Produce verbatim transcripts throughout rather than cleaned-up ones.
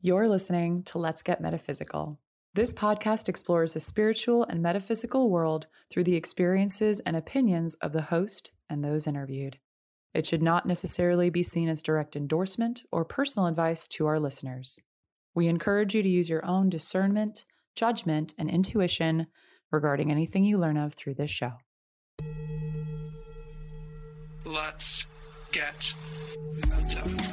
You're listening to Let's Get Metaphysical. This podcast explores the spiritual and metaphysical world through the experiences and opinions of the host and those interviewed. It should not necessarily be seen as direct endorsement or personal advice to our listeners. We encourage you to use your own discernment, judgment, and intuition regarding anything you learn of through this show. Let's get meta.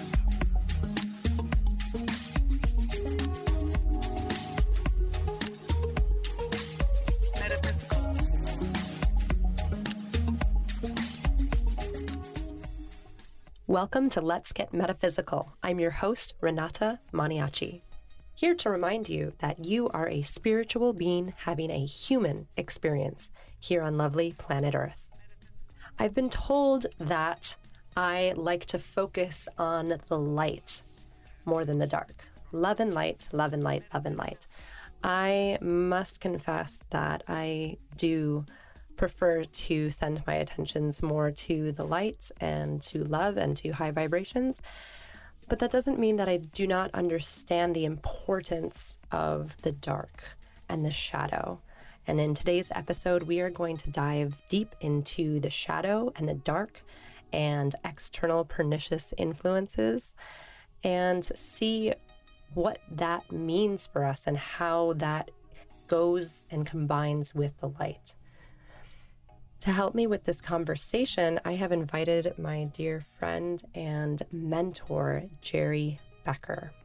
Welcome to Let's Get Metaphysical. I'm your host, Renata Maniaci. Here to remind you that you are a spiritual being having a human experience here on lovely planet Earth. I've been told that I like to focus on the light more than the dark. Love and light, love and light, love and light. I must confess that I do prefer to send my attentions more to the light and to love and to high vibrations. But that doesn't mean that I do not understand the importance of the dark and the shadow. And in today's episode, we are going to dive deep into the shadow and the dark and external pernicious influences and see what that means for us and how that goes and combines with the light. To help me with this conversation, I have invited my dear friend and mentor, Jerry Becker.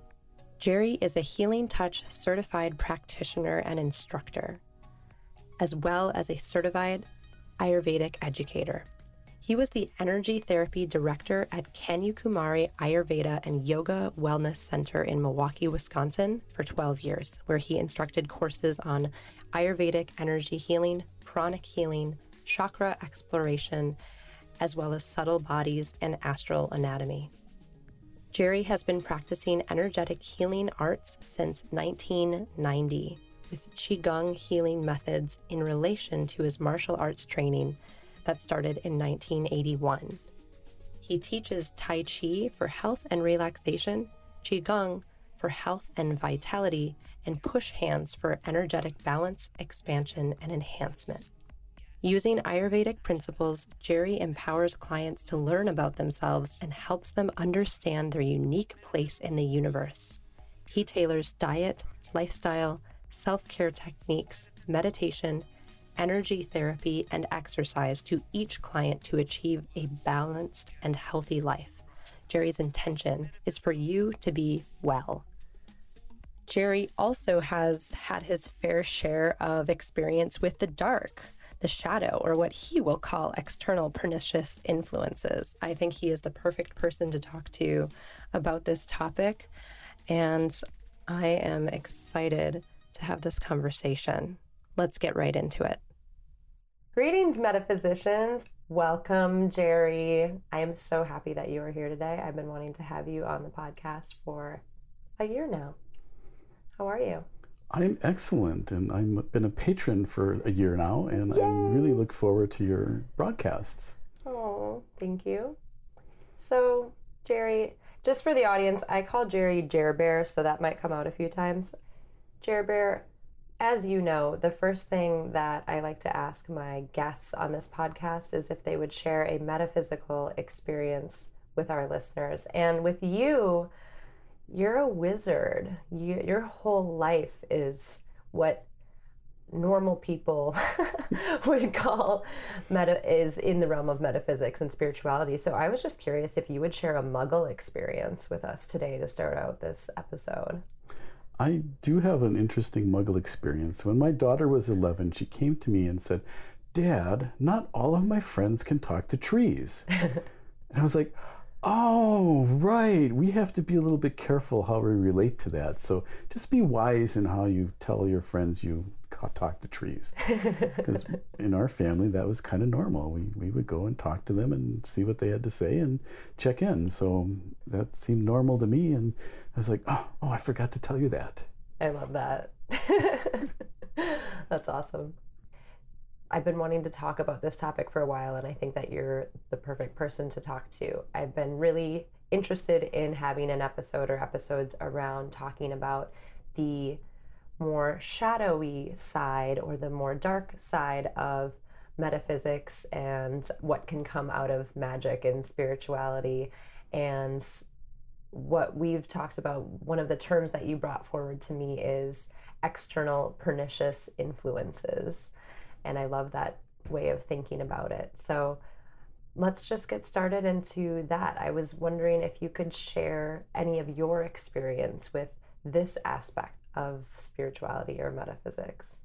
Jerry is a Healing Touch certified practitioner and instructor, as well as a certified Ayurvedic educator. He was the energy therapy director at Kanyakumari Ayurveda and Yoga Wellness Center in Milwaukee, Wisconsin for twelve years, where he instructed courses on Ayurvedic energy healing, pranic healing, chakra exploration, as well as subtle bodies and astral anatomy. Jerry has been practicing energetic healing arts since nineteen ninety with Qigong healing methods in relation to his martial arts training that started in nineteen eighty-one. He teaches Tai Chi for health and relaxation, Qigong for health and vitality, and push hands for energetic balance, expansion, and enhancement. Using Ayurvedic principles, Jerry empowers clients to learn about themselves and helps them understand their unique place in the universe. He tailors diet, lifestyle, self-care techniques, meditation, energy therapy, and exercise to each client to achieve a balanced and healthy life. Jerry's intention is for you to be well. Jerry also has had his fair share of experience with the dark, the shadow, or what he will call external pernicious influences. I think he is the perfect person to talk to about this topic, and I am excited to have this conversation. Let's get right into it. Greetings, metaphysicians. Welcome, Jerry. I am so happy that you are here today. I've been wanting to have you on the podcast for a year now. How are you? I'm excellent, and I've been a patron for a year now, and Yay! I really look forward to your broadcasts. Oh, thank you. So, Jerry, just for the audience, I call Jerry Jer Bear, so that might come out a few times. Jer Bear, as you know, the first thing that I like to ask my guests on this podcast is if they would share a metaphysical experience with our listeners. And with you, you're a wizard. You, your whole life is what normal people would call meta is in the realm of metaphysics and spirituality. So I was just curious if you would share a Muggle experience with us today to start out this episode. I do have an interesting Muggle experience. When my daughter was eleven, she came to me and said, "Dad, not all of my friends can talk to trees." And I was like, oh, right. We have to be a little bit careful how we relate to that. So just be wise in how you tell your friends you talk to trees. Because in our family, that was kind of normal. We, we would go and talk to them and see what they had to say and check in. So that seemed normal to me. And I was like, oh, oh I forgot to tell you that. I love that. That's awesome. I've been wanting to talk about this topic for a while, and I think that you're the perfect person to talk to. I've been really interested in having an episode or episodes around talking about the more shadowy side or the more dark side of metaphysics and what can come out of magic and spirituality. And what we've talked about, one of the terms that you brought forward to me is external pernicious influences. And I love that way of thinking about it. So let's just get started into that. I was wondering if you could share any of your experience with this aspect of spirituality or metaphysics.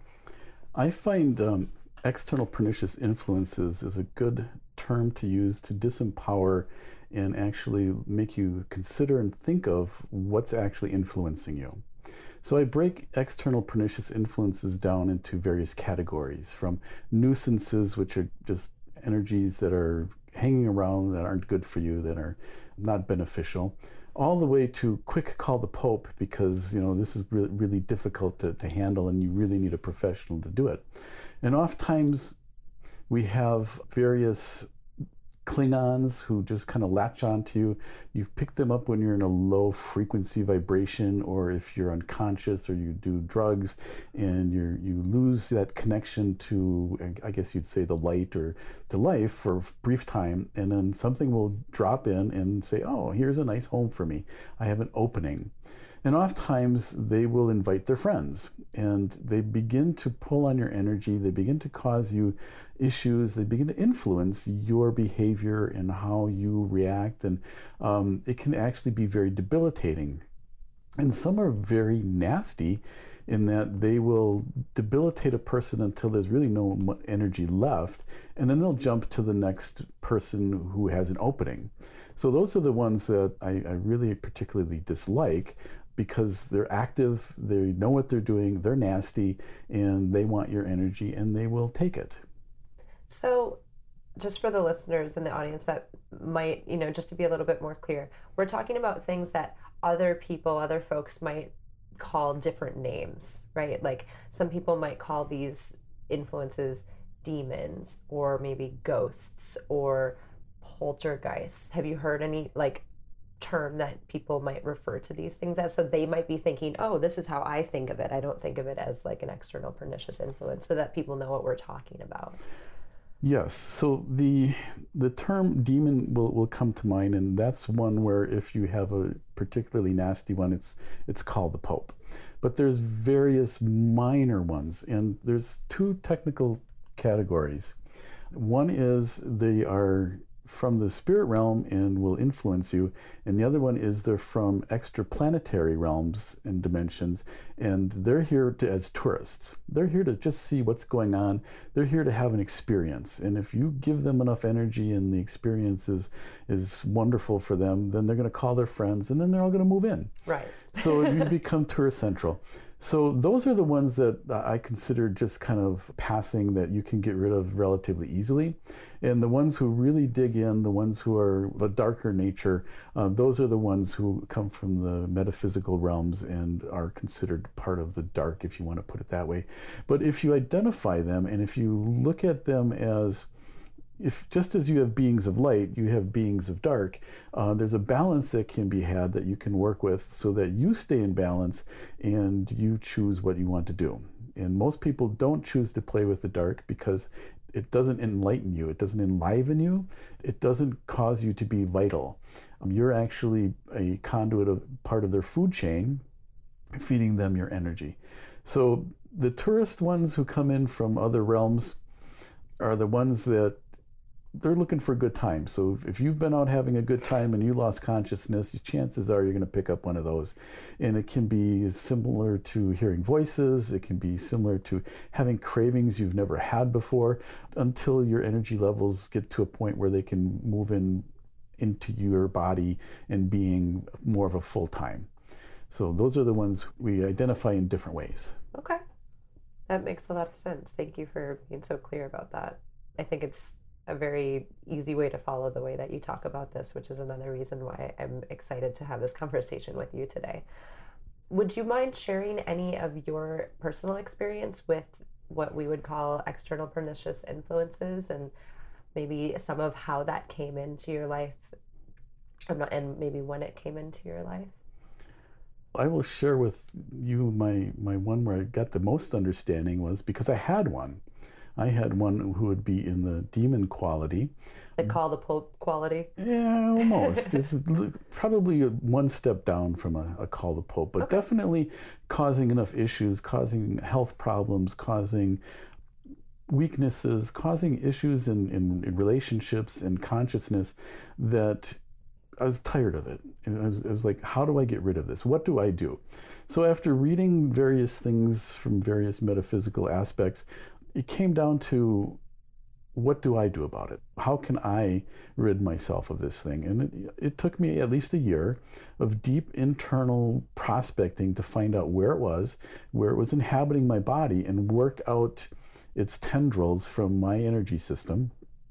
I find um, external pernicious influences is a good term to use to disempower and actually make you consider and think of what's actually influencing you. So I break external pernicious influences down into various categories, from nuisances, which are just energies that are hanging around that aren't good for you, that are not beneficial, all the way to quick call the Pope, because you know this is really, really difficult to, to handle and you really need a professional to do it. And oftentimes we have various Klingons who just kind of latch onto you. You've picked them up when you're in a low frequency vibration, or if you're unconscious or you do drugs and you you lose that connection to, I guess you'd say, the light or to life for a brief time, and then something will drop in and say, oh, here's a nice home for me. I have an opening. And oftentimes they will invite their friends and they begin to pull on your energy. They begin to cause you issues. They begin to influence your behavior and how you react. And um, it can actually be very debilitating. And some are very nasty in that they will debilitate a person until there's really no energy left. And then they'll jump to the next person who has an opening. So those are the ones that I, I really particularly dislike, because they're active, they know what they're doing, they're nasty, and they want your energy and they will take it. So just for the listeners in the audience that might, you know, just to be a little bit more clear, we're talking about things that other people, other folks might call different names, right? Like some people might call these influences demons or maybe ghosts or poltergeists. Have you heard any like term that people might refer to these things as? So they might be thinking, oh, this is how I think of it. I don't think of it as like an external pernicious influence, so that people know what we're talking about. Yes. So the the term demon will, will come to mind, and that's one where if you have a particularly nasty one, it's it's called the Pope. But there's various minor ones, and there's two technical categories. One is they are from the spirit realm and will influence you, and the other one is they're from extraplanetary realms and dimensions, and they're here to, as tourists. They're here to just see what's going on. They're here to have an experience, and if you give them enough energy and the experience is, is wonderful for them, then they're going to call their friends, and then they're all going to move in. Right. So you become tourist central. So those are the ones that I consider just kind of passing, that you can get rid of relatively easily. And the ones who really dig in, the ones who are of a darker nature, uh, those are the ones who come from the metaphysical realms and are considered part of the dark, if you want to put it that way. But if you identify them and if you look at them as, if just as you have beings of light, you have beings of dark, uh, there's a balance that can be had that you can work with so that you stay in balance and you choose what you want to do. And most people don't choose to play with the dark because it doesn't enlighten you, it doesn't enliven you, it doesn't cause you to be vital. Um, you're actually a conduit of part of their food chain, feeding them your energy. So the tourist ones who come in from other realms are the ones that they're looking for a good time. So if you've been out having a good time and you lost consciousness, chances are you're going to pick up one of those. And it can be similar to hearing voices. It can be similar to having cravings you've never had before, until your energy levels get to a point where they can move in into your body and being more of a full time. So those are the ones we identify in different ways. Okay. That makes a lot of sense. Thank you for being so clear about that. I think it's a very easy way to follow the way that you talk about this, which is another reason why I'm excited to have this conversation with you today. Would you mind sharing any of your personal experience with what we would call external pernicious influences, and maybe some of how that came into your life I'm not, and maybe when it came into your life? I will share with you my, my one where I got the most understanding was because I had one. I had one who would be in the demon quality. They call the Pope quality? Yeah, almost. It's probably one step down from a, a call the Pope, but Okay. definitely causing enough issues, causing health problems, causing weaknesses, causing issues in, in, in relationships and consciousness that I was tired of it. And I was, I was like, how do I get rid of this? What do I do? So after reading various things from various metaphysical aspects, it came down to, what do I do about it? How can I rid myself of this thing? And it, it took me at least a year of deep internal prospecting to find out where it was, where it was inhabiting my body, and work out its tendrils from my energy system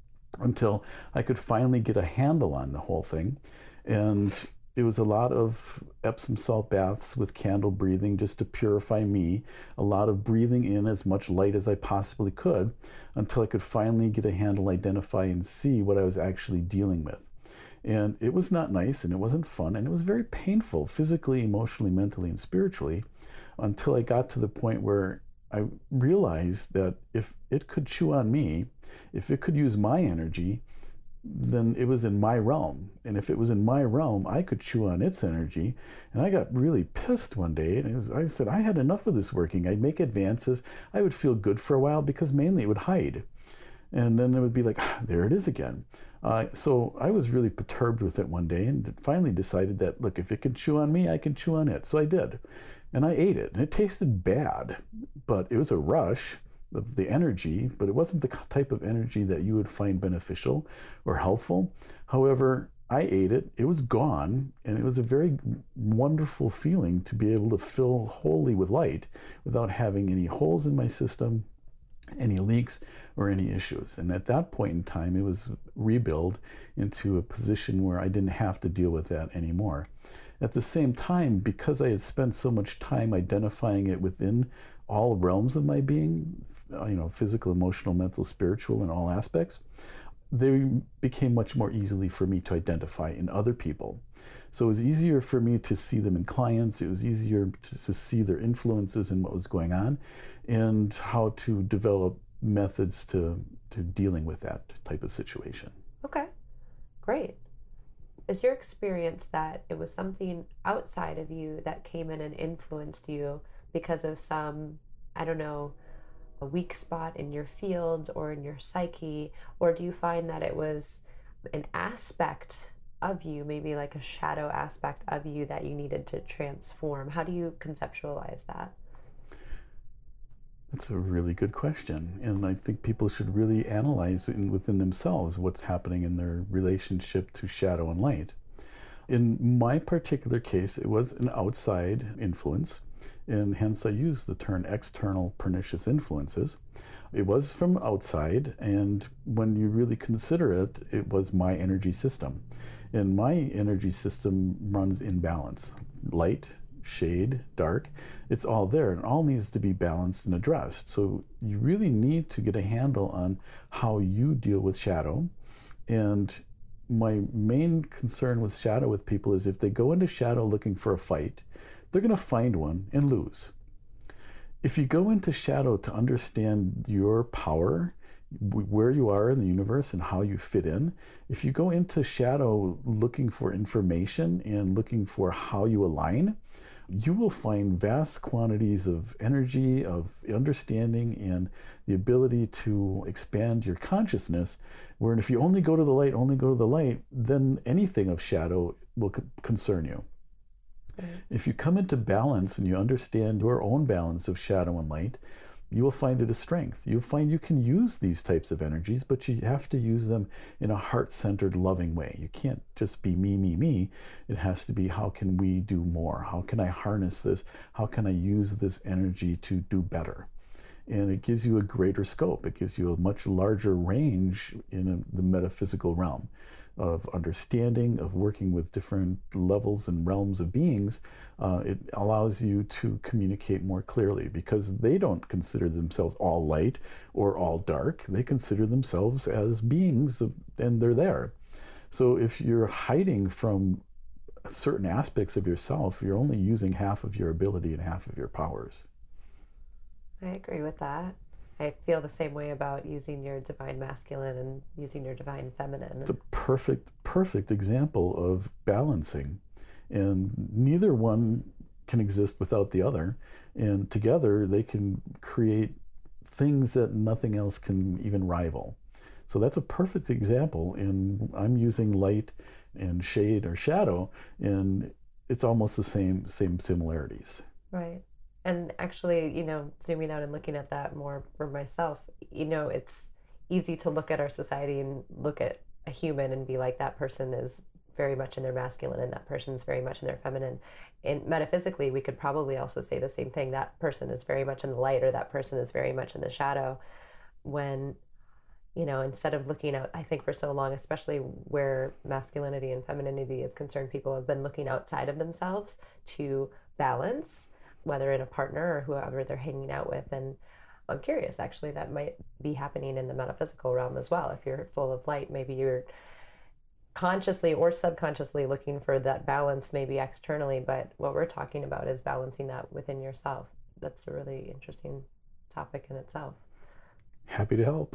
until I could finally get a handle on the whole thing. And it was a lot of Epsom salt baths with candle breathing just to purify me, a lot of breathing in as much light as I possibly could until I could finally get a handle, identify, and see what I was actually dealing with. And it was not nice, and it wasn't fun, and it was very painful physically, emotionally, mentally, and spiritually, until I got to the point where I realized that if it could chew on me, if it could use my energy, then it was in my realm. And if it was in my realm, I could chew on its energy. And I got really pissed one day. And it was, I said, I had enough of this working. I'd make advances. I would feel good for a while because mainly it would hide. And then it would be like, ah, there it is again. Uh, so I was really perturbed with it one day and finally decided that, look, if it can chew on me, I can chew on it. So I did. And I ate it. And it tasted bad, but it was a rush of the energy, but it wasn't the type of energy that you would find beneficial or helpful. However, I ate it, it was gone, and it was a very wonderful feeling to be able to fill wholly with light without having any holes in my system, any leaks, or any issues. And at that point in time, it was rebuilt into a position where I didn't have to deal with that anymore. At the same time, because I had spent so much time identifying it within all realms of my being, you know, physical, emotional, mental, spiritual, and all aspects, they became much more easily for me to identify in other people. So it was easier for me to see them in clients. It was easier to, to see their influences and what was going on, and how to develop methods to, to dealing with that type of situation. Okay, great. Is your experience that it was something outside of you that came in and influenced you because of some, I don't know, a weak spot in your field or in your psyche? Or do you find that it was an aspect of you, maybe like a shadow aspect of you that you needed to transform? How do you conceptualize that? That's a really good question. And I think people should really analyze in, within themselves what's happening in their relationship to shadow and light. In my particular case, it was an outside influence, and hence I use the term external pernicious influences. It was from outside, and when you really consider it, it was my energy system. And my energy system runs in balance. Light, shade, dark, it's all there, and all needs to be balanced and addressed. So you really need to get a handle on how you deal with shadow. And my main concern with shadow with people is if they go into shadow looking for a fight, they're going to find one and lose. If you go into shadow to understand your power, where you are in the universe and how you fit in, if you go into shadow looking for information and looking for how you align, you will find vast quantities of energy, of understanding, and the ability to expand your consciousness, where if you only go to the light, only go to the light, then anything of shadow will c- concern you. Mm-hmm. If you come into balance and you understand your own balance of shadow and light, you will find it a strength. You'll find you can use these types of energies, but you have to use them in a heart-centered, loving way. You can't just be me, me, me. It has to be, how can we do more? How can I harness this? How can I use this energy to do better? And it gives you a greater scope. It gives you a much larger range in a, the metaphysical realm of understanding, of working with different levels and realms of beings. Uh, it allows you to communicate more clearly, because they don't consider themselves all light or all dark. They consider themselves as beings, of, and they're there. So if you're hiding from certain aspects of yourself, you're only using half of your ability and half of your powers. I agree with that. I feel the same way about using your divine masculine and using your divine feminine. It's a perfect, perfect example of balancing. And neither one can exist without the other. And together they can create things that nothing else can even rival. So that's a perfect example. And I'm using light and shade or shadow, and it's almost the same same similarities. Right. And actually, you know, zooming out and looking at that more for myself, you know, it's easy to look at our society and look at a human and be like, that person is very much in their masculine and that person's very much in their feminine. And metaphysically, we could probably also say the same thing. That person is very much in the light or that person is very much in the shadow. When, you know, instead of looking out, I think for so long, especially where masculinity and femininity is concerned, people have been looking outside of themselves to balance, whether in a partner or whoever they're hanging out with. And I'm curious, actually, that might be happening in the metaphysical realm as well. If you're full of light, maybe you're consciously or subconsciously looking for that balance, maybe externally, but what we're talking about is balancing that within yourself. That's a really interesting topic in itself. Happy to help.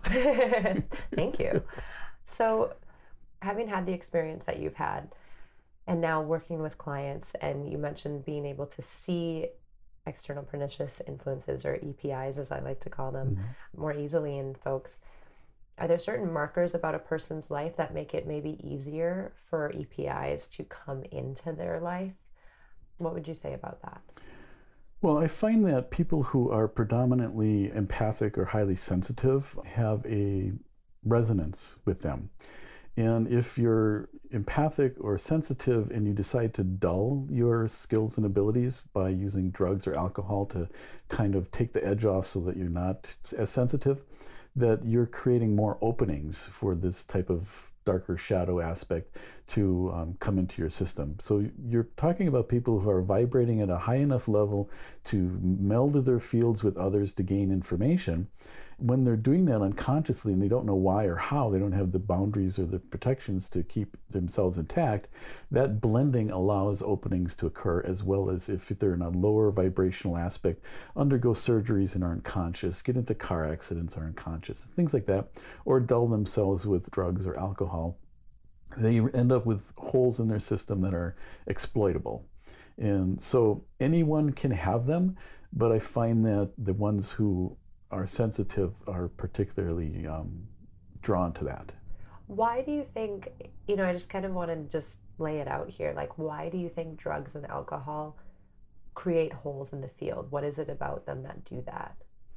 Thank you. So, having had the experience that you've had, and now working with clients, and you mentioned being able to see external pernicious influences, or E P Is as I like to call them, mm-hmm. more easily in folks, are there certain markers about a person's life that make it maybe easier for E P Is to come into their life? What would you say about that? Well, I find that people who are predominantly empathic or highly sensitive have a resonance with them. And if you're empathic or sensitive and you decide to dull your skills and abilities by using drugs or alcohol to kind of take the edge off so that you're not as sensitive, that you're creating more openings for this type of darker shadow aspect to um, come into your system. So you're talking about people who are vibrating at a high enough level to meld their fields with others to gain information. When they're doing that unconsciously and they don't know why or how, they don't have the boundaries or the protections to keep themselves intact, that blending allows openings to occur, as well as if they're in a lower vibrational aspect, undergo surgeries and are unconscious, get into car accidents, are unconscious, things like that, or dull themselves with drugs or alcohol. They end up with holes in their system that are exploitable. And so anyone can have them, but I find that the ones who are sensitive are particularly um, drawn to that. Why do you think, you know, I just kind of want to just lay it out here, like, why do you think drugs and alcohol create holes in the field? What is it about them that do that?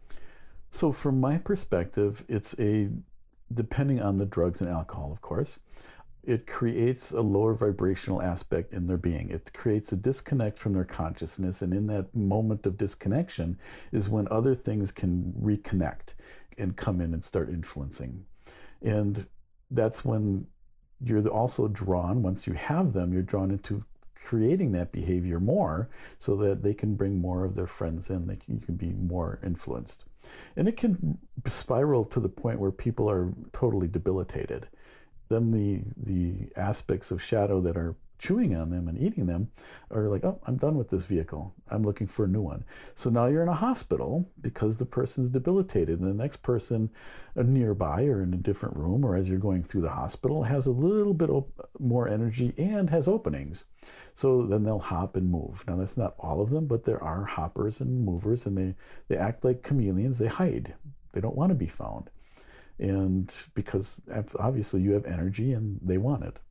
So from my perspective, it's a, depending on the drugs and alcohol, of course, it creates a lower vibrational aspect in their being. It creates a disconnect from their consciousness, and in that moment of disconnection is when other things can reconnect and come in and start influencing. And that's when you're also drawn, once you have them, you're drawn into creating that behavior more so that they can bring more of their friends in, they can, you can be more influenced. And it can spiral to the point where people are totally debilitated. Then the the aspects of shadow that are chewing on them and eating them are like, oh, I'm done with this vehicle. I'm looking for a new one. So now you're in a hospital because the person's debilitated, and the next person nearby or in a different room or as you're going through the hospital has a little bit more energy and has openings. So then they'll hop and move. Now that's not all of them, but there are hoppers and movers, and they, they act like chameleons. They hide. They don't want to be found. And because obviously you have energy and they want it.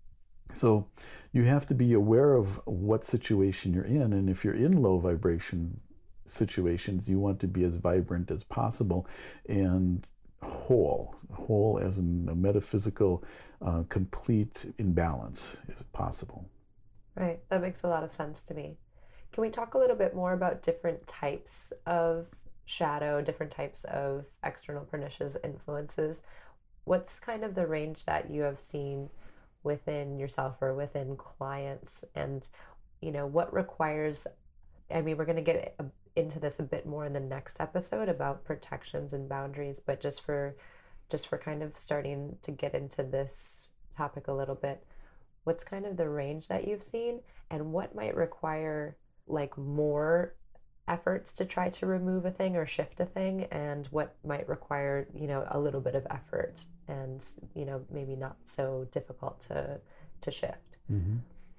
So you have to be aware of what situation you're in. And if you're in low vibration situations, you want to be as vibrant as possible and whole, whole as in a metaphysical, uh, complete imbalance if possible. Right. That makes a lot of sense to me. Can we talk a little bit more about different types of shadow, different types of external pernicious influences? What's kind of the range that you have seen within yourself or within clients? And, you know, what requires, I mean, we're going to get into this a bit more in the next episode about protections and boundaries, but just for, just for kind of starting to get into this topic a little bit, what's kind of the range that you've seen, and what might require like more efforts to try to remove a thing or shift a thing, and what might require, you know, a little bit of effort and, you know, maybe not so difficult to to shift? Mm-hmm.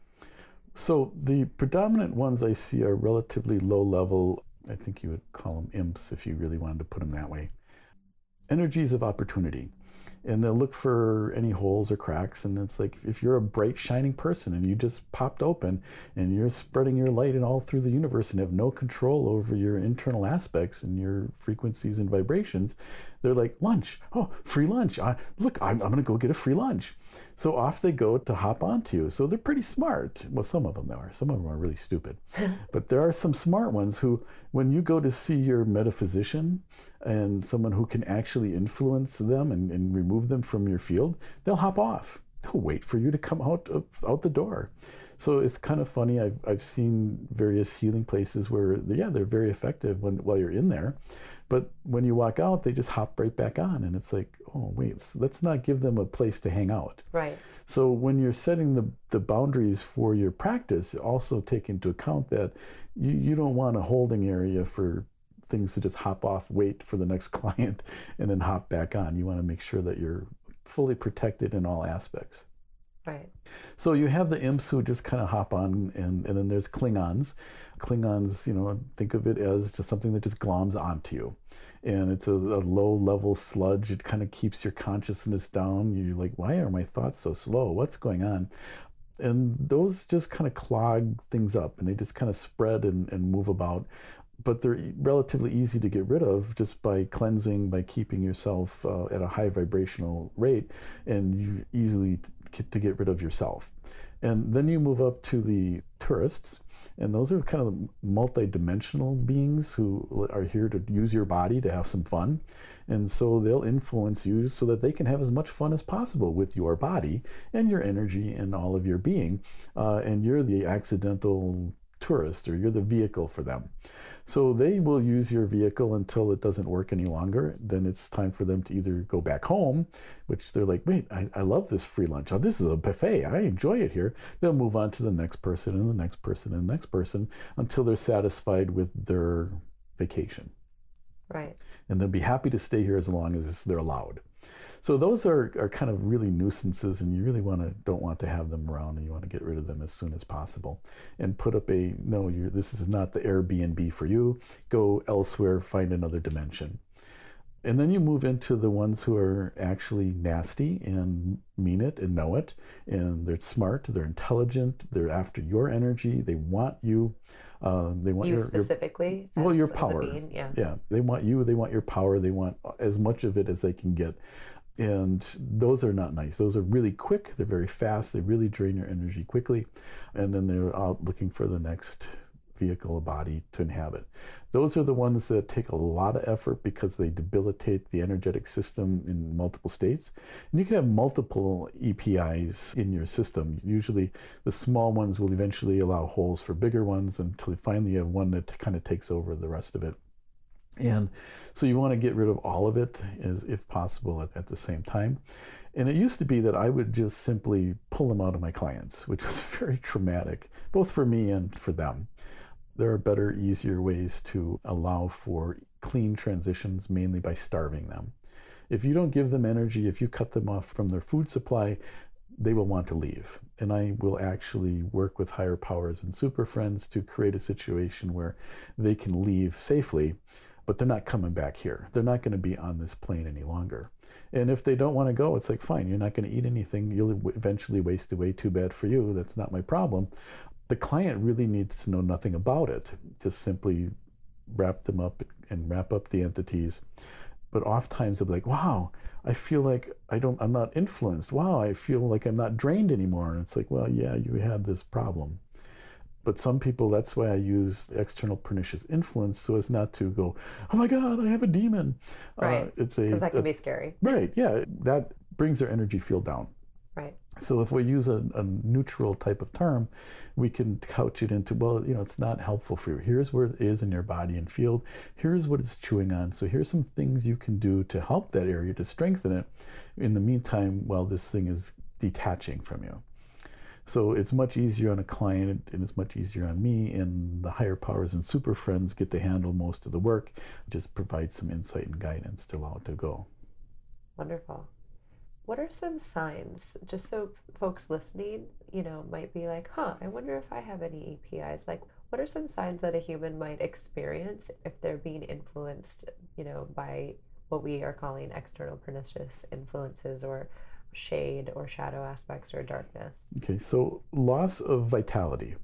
So the predominant ones I see are relatively low level. I think you would call them imps if you really wanted to put them that way. Energies of opportunity. And they'll look for any holes or cracks. And it's like, if you're a bright, shining person and you just popped open and you're spreading your light and all through the universe and have no control over your internal aspects and your frequencies and vibrations, they're like, lunch. Oh, free lunch. I, look, I'm, I'm going to go get a free lunch. So off they go to hop onto you. So they're pretty smart. Well, some of them are. Some of them are really stupid. But there are some smart ones who, when you go to see your metaphysician and someone who can actually influence them and, and remove them from your field, they'll hop off. They'll wait for you to come out of, out the door. So it's kind of funny. I've, I've seen various healing places where, yeah, they're very effective when while you're in there. But when you walk out, they just hop right back on. And it's like, oh, wait, let's not give them a place to hang out. Right. So when you're setting the, the boundaries for your practice, also take into account that you, you don't want a holding area for things to just hop off, wait for the next client, and then hop back on. You want to make sure that you're fully protected in all aspects. Right. So you have the imps who just kind of hop on, and, and then there's Klingons. Klingons, you know, think of it as just something that just gloms onto you. And it's a, a low-level sludge. It kind of keeps your consciousness down. You're like, why are my thoughts so slow? What's going on? And those just kind of clog things up, and they just kind of spread and, and move about. But they're relatively easy to get rid of just by cleansing, by keeping yourself uh, at a high vibrational rate, and you easily t- to get rid of yourself. And then you move up to the tourists, and those are kind of multi-dimensional beings who are here to use your body to have some fun. And so they'll influence you so that they can have as much fun as possible with your body and your energy and all of your being. Uh, and you're the accidental tourist, or you're the vehicle for them. So they will use your vehicle until it doesn't work any longer. Then it's time for them to either go back home, which they're like, wait, I, I love this free lunch. Oh, this is a buffet. I enjoy it here. They'll move on to the next person and the next person and the next person until they're satisfied with their vacation. Right. And they'll be happy to stay here as long as they're allowed. So those are, are kind of really nuisances, and you really want to don't want to have them around, and you want to get rid of them as soon as possible. And put up a, no, you're, this is not the Airbnb for you. Go elsewhere, find another dimension. And then you move into the ones who are actually nasty and mean it and know it. And they're smart, they're intelligent, they're after your energy, they want you. Uh, they want you your, specifically? Your, well, as, your as a power. being, yeah. Yeah, they want you, they want your power, they want as much of it as they can get. And those are not nice. Those are really quick, they're very fast, they really drain your energy quickly, and then they're out looking for the next vehicle, a body to inhabit. Those are the ones that take a lot of effort because they debilitate the energetic system in multiple states. And you can have multiple E P Is in your system. Usually the small ones will eventually allow holes for bigger ones until you finally have one that kind of takes over the rest of it. And so you want to get rid of all of it as if possible at, at the same time. And it used to be that I would just simply pull them out of my clients, which was very traumatic, both for me and for them. There are better, easier ways to allow for clean transitions, mainly by starving them. If you don't give them energy, if you cut them off from their food supply, they will want to leave. And I will actually work with higher powers and super friends to create a situation where they can leave safely, but they're not coming back here. They're not going to be on this plane any longer. And if they don't want to go, it's like, fine, you're not going to eat anything. You'll eventually waste away. Too bad for you. That's not my problem. The client really needs to know nothing about it. Just simply wrap them up and wrap up the entities. But oftentimes they'll be like, wow, I feel like I don't, I'm not influenced. Wow, I feel like I'm not drained anymore. And it's like, well, yeah, you had this problem. But some people, that's why I use external pernicious influence, so as not to go, oh my God, I have a demon. Right, uh, it's a because that can a, be scary. Right, yeah, that brings their energy field down. Right. So if we use a, a neutral type of term, we can couch it into, well, you know, it's not helpful for you. Here's where it is in your body and field. Here's what it's chewing on. So here's some things you can do to help that area, to strengthen it. In the meantime, while this thing is detaching from you. So it's much easier on a client, and it's much easier on me, and the higher powers and super friends get to handle most of the work, just provide some insight and guidance to allow it to go. Wonderful. What are some signs, just so folks listening, you know, might be like, huh, I wonder if I have any A P Is. Like, what are some signs that a human might experience if they're being influenced, you know, by what we are calling external pernicious influences, or shade or shadow aspects or darkness? Okay, so loss of vitality.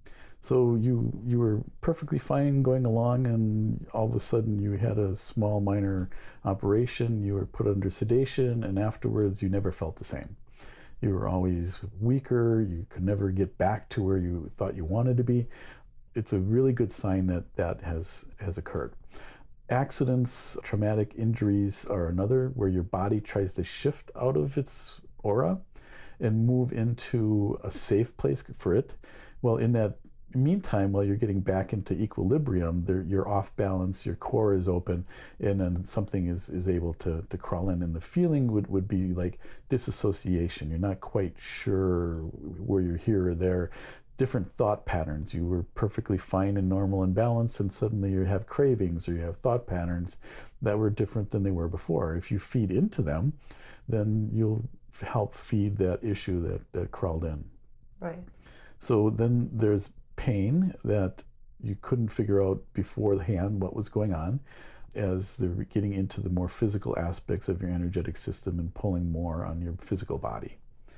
So you you were perfectly fine going along, and all of a sudden you had a small minor operation, you were put under sedation, and afterwards you never felt the same. You were always weaker, you could never get back to where you thought you wanted to be. It's a really good sign that that has, has occurred. Accidents, traumatic injuries are another, where your body tries to shift out of its aura and move into a safe place for it. Well, in that meantime, while you're getting back into equilibrium, there, you're off balance, your core is open, and then something is, is able to, to crawl in. And the feeling would, would be like disassociation. You're not quite sure where you're here or there. Different thought patterns. You were perfectly fine and normal and balanced, and suddenly you have cravings or you have thought patterns that were different than they were before. If you feed into them, then you'll help feed that issue that, that crawled in. Right. So then there's pain that you couldn't figure out beforehand what was going on, as they're getting into the more physical aspects of your energetic system and pulling more on your physical body.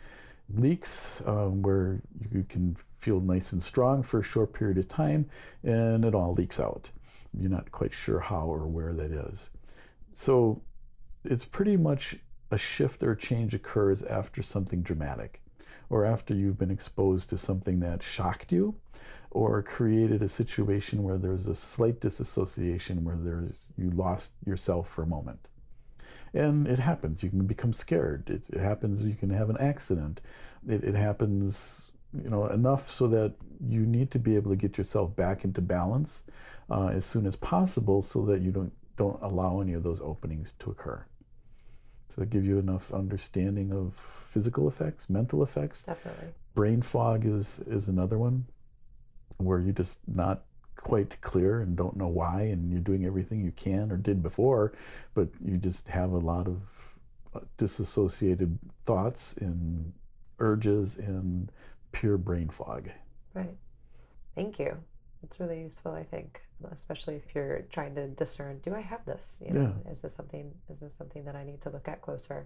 Leaks, um, where you can feel nice and strong for a short period of time, and it all leaks out. You're not quite sure how or where that is. So it's pretty much a shift or change occurs after something dramatic, or after you've been exposed to something that shocked you, or created a situation where there's a slight disassociation, where there's you lost yourself for a moment. And it happens. You can become scared. It, it happens. You can have an accident. It, it happens, you know, enough so that you need to be able to get yourself back into balance uh, as soon as possible, so that you don't don't allow any of those openings to occur. So that give you enough understanding of physical effects, mental effects. Definitely. Brain fog is is another one, where you're just not quite clear and don't know why, and you're doing everything you can or did before, but you just have a lot of disassociated thoughts and urges and pure brain fog. Right. Thank you. It's really useful, I think, especially if you're trying to discern, do I have this? You know, yeah. Is this something, is this something that I need to look at closer?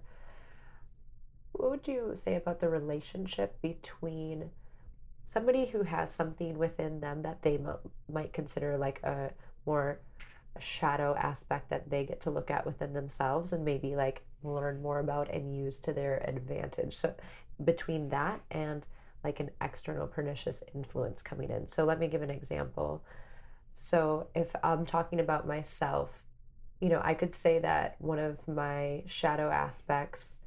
What would you say about the relationship between somebody who has something within them that they m- might consider like a more a shadow aspect that they get to look at within themselves and maybe like learn more about and use to their advantage? So between that and like an external pernicious influence coming in. So let me give an example. So if I'm talking about myself, you know, I could say that one of my shadow aspects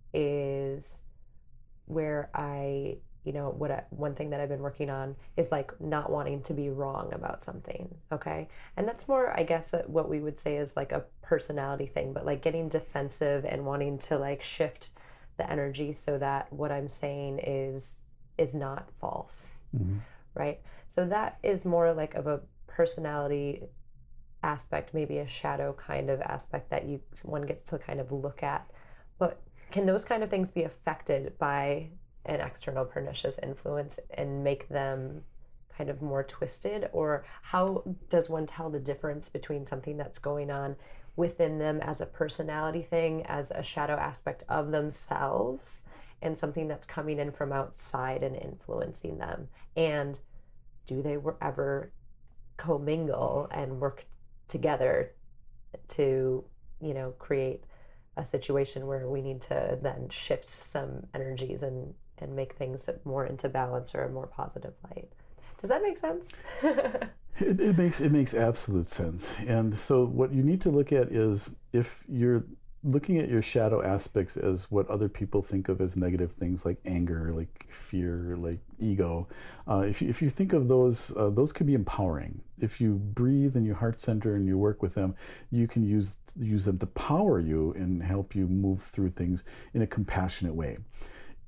is where I, you know, what I, one thing that I've been working on is like not wanting to be wrong about something, okay? And that's more, I guess, what we would say is like a personality thing, but like getting defensive and wanting to like shift the energy so that what I'm saying is is not false, mm-hmm. right? So that is more like of a personality aspect, maybe a shadow kind of aspect that you one gets to kind of look at. But can those kind of things be affected by an external pernicious influence and make them kind of more twisted? Or how does one tell the difference between something that's going on within them as a personality thing, as a shadow aspect of themselves, and something that's coming in from outside and influencing them? And do they ever commingle and work together to, you know, create a situation where we need to then shift some energies and, and make things more into balance or a more positive light? Does that make sense? it, it makes it makes absolute sense. And so what you need to look at is, if you're looking at your shadow aspects as what other people think of as negative things, like anger, like fear, like ego, uh, if, you, if you think of those, uh, those can be empowering. If you breathe in your heart center and you work with them, you can use use them to power you and help you move through things in a compassionate way.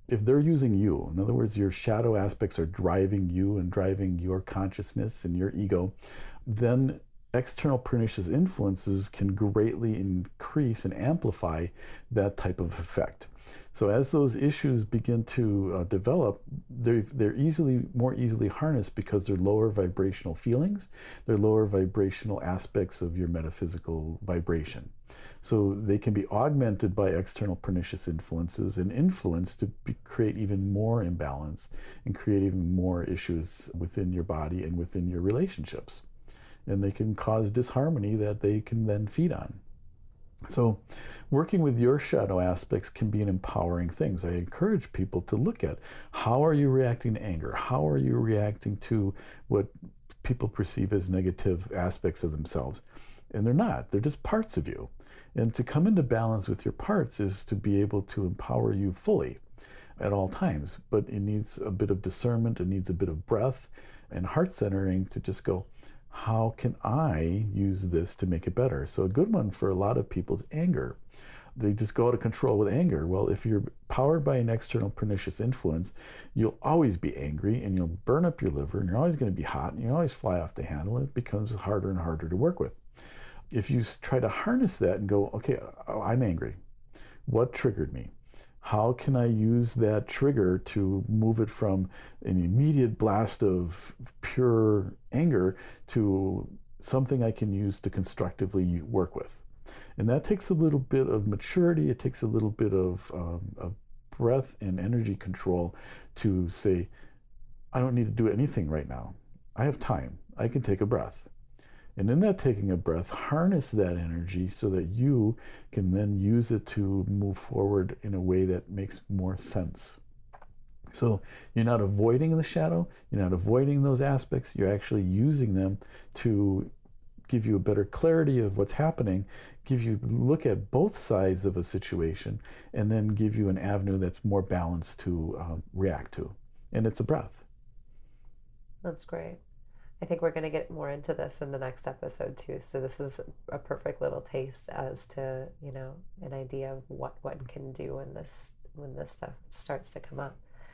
if they're using you, in other words, your shadow aspects are driving you and driving your consciousness and your ego, then external pernicious influences can greatly increase and amplify that type of effect. So as those issues begin to uh, develop, they're, they're easily, more easily harnessed because they're lower vibrational feelings, they're lower vibrational aspects of your metaphysical vibration. So they can be augmented by external pernicious influences and influenced to be, create even more imbalance and create even more issues within your body and within your relationships. And they can cause disharmony that they can then feed on. So working with your shadow aspects can be an empowering thing. I encourage people to look at, how are you reacting to anger? How are you reacting to what people perceive as negative aspects of themselves? And they're not, they're just parts of you. And to come into balance with your parts is to be able to empower you fully at all times. But it needs a bit of discernment, it needs a bit of breath and heart centering to just go, how can I use this to make it better? So a good one for a lot of people is anger. They just go out of control with anger. Well, if you're powered by an external pernicious influence, you'll always be angry and you'll burn up your liver and you're always going to be hot and you always fly off the handle, and it becomes harder and harder to work with. If you try to harness that and go, okay, I'm angry. What triggered me? How can I use that trigger to move it from an immediate blast of pure anger to something I can use to constructively work with? And that takes a little bit of maturity. It takes a little bit of, um, of breath and energy control to say, I don't need to do anything right now. I have time. I can take a breath. And in that taking a breath, harness that energy so that you can then use it to move forward in a way that makes more sense. So you're not avoiding the shadow, you're not avoiding those aspects, you're actually using them to give you a better clarity of what's happening, give you look at both sides of a situation, and then give you an avenue that's more balanced to uh, react to. And it's a breath. That's great. I think we're going to get more into this in the next episode too. So this is a perfect little taste as to, you know, an idea of what one can do when this when this stuff starts to come up.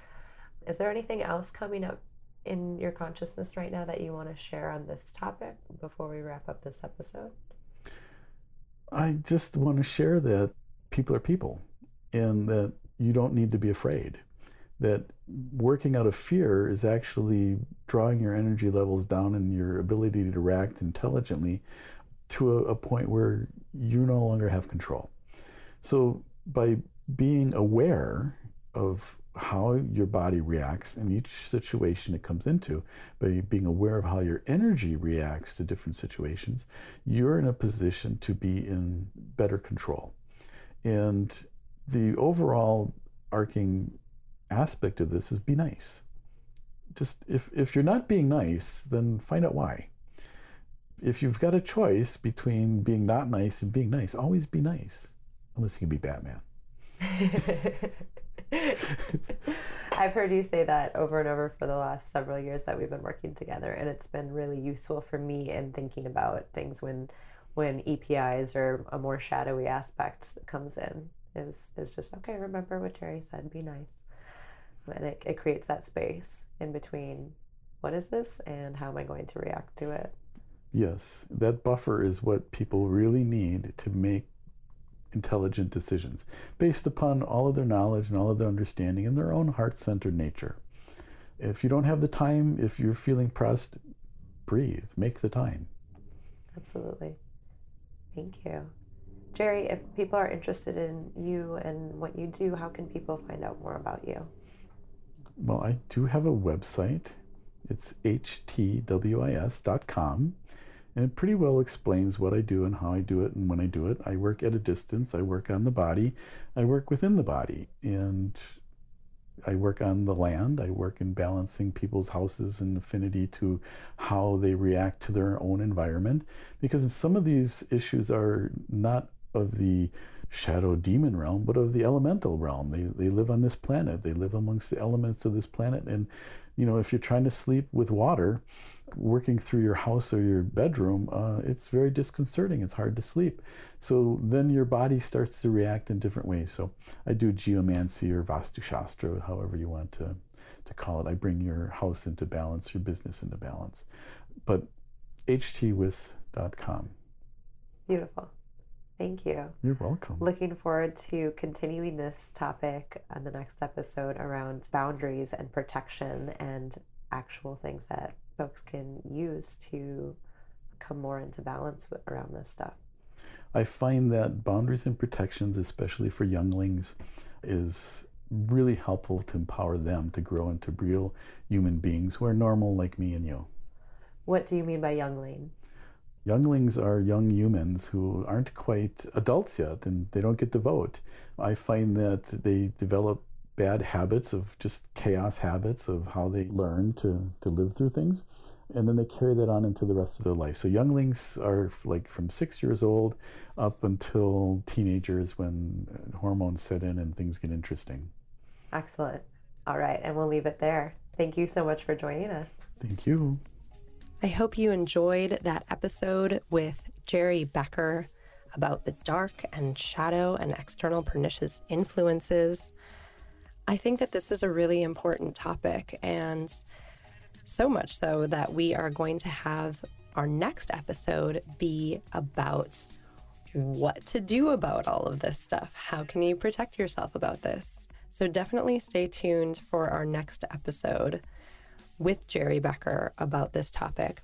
Is there anything else coming up in your consciousness right now that you want to share on this topic before we wrap up this episode? I just want to share that people are people and that you don't need to be afraid. That working out of fear is actually drawing your energy levels down and your ability to react intelligently to a, a point where you no longer have control. So by being aware of how your body reacts in each situation it comes into, by being aware of how your energy reacts to different situations, you're in a position to be in better control. And the overall arcing aspect of this is be nice. Just if, if you're not being nice, then find out why. If you've got a choice between being not nice and being nice, always be nice, unless you can be Batman. I've heard you say that over and over for the last several years that we've been working together, and it's been really useful for me in thinking about things when when E P Is or a more shadowy aspect comes in. Is is just, okay, remember what Jerry said, be nice. And it, it creates that space in between what is this and how am I going to react to it. Yes, that buffer is what people really need to make intelligent decisions based upon all of their knowledge and all of their understanding and their own heart-centered nature. If you don't have the time, if you're feeling pressed, breathe, make the time. Absolutely. Thank you. Jerry, if people are interested in you and what you do, how can people find out more about you? Well, I do have a website. It's H T W I S dot com, and it pretty well explains what I do and how I do it and when I do it. I work at a distance. I work on the body. I work within the body, and I work on the land. I work in balancing people's houses in affinity to how they react to their own environment, because some of these issues are not of the shadow demon realm, but of the elemental realm. They they live on this planet. They live amongst the elements of this planet. And, you know, if you're trying to sleep with water, working through your house or your bedroom, uh, it's very disconcerting. It's hard to sleep. So then your body starts to react in different ways. So I do geomancy or Vastu Shastra, however you want to, to call it. I bring your house into balance, your business into balance. But h t w i s dot com. Beautiful. Thank you. You're welcome. Looking forward to continuing this topic on the next episode around boundaries and protection and actual things that folks can use to come more into balance with, around this stuff. I find that boundaries and protections, especially for younglings, is really helpful to empower them to grow into real human beings who are normal like me and you. What do you mean by youngling? Younglings are young humans who aren't quite adults yet, and they don't get to vote. I find that they develop bad habits of just chaos habits of how they learn to, to live through things, and then they carry that on into the rest of their life. So younglings are like from six years old up until teenagers, when hormones set in and things get interesting. Excellent. All right, and we'll leave it there. Thank you so much for joining us. Thank you. I hope you enjoyed that episode with Jerry Becker about the dark and shadow and external pernicious influences. I think that this is a really important topic, and so much so that we are going to have our next episode be about what to do about all of this stuff. How can you protect yourself about this? So definitely stay tuned for our next episode with Jerry Becker about this topic.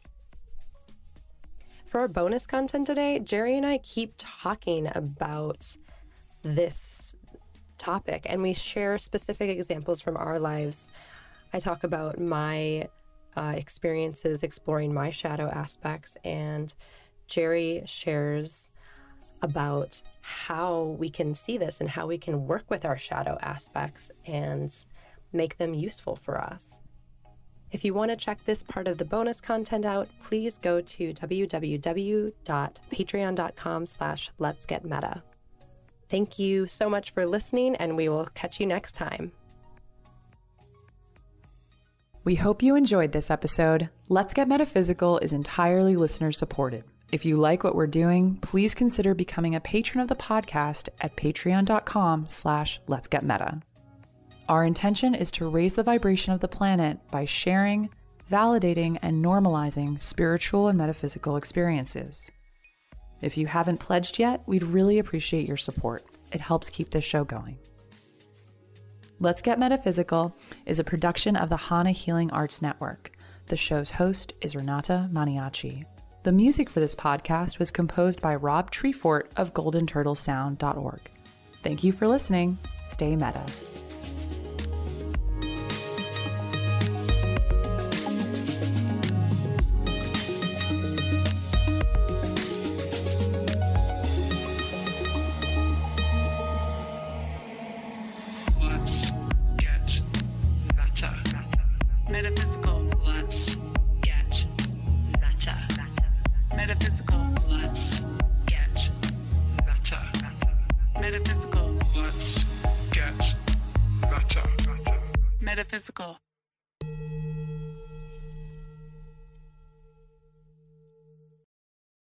For our bonus content today, Jerry and I keep talking about this topic, and we share specific examples from our lives. I talk about my uh, experiences exploring my shadow aspects, and Jerry shares about how we can see this and how we can work with our shadow aspects and make them useful for us. If you want to check this part of the bonus content out, please go to w w w dot patreon dot com slash let's get meta. Thank you so much for listening, and we will catch you next time. We hope you enjoyed this episode. Let's Get Metaphysical is entirely listener supported. If you like what we're doing, please consider becoming a patron of the podcast at patreon dot com slash let's get meta. Our intention is to raise the vibration of the planet by sharing, validating, and normalizing spiritual and metaphysical experiences. If you haven't pledged yet, we'd really appreciate your support. It helps keep this show going. Let's Get Metaphysical is a production of the Hana Healing Arts Network. The show's host is Renata Maniaci. The music for this podcast was composed by Rob Treefort of golden turtle sound dot org. Thank you for listening. Stay meta. Metaphysical. Let's get meta. Metaphysical. Let's get meta. Metaphysical. Let's get meta. Metaphysical.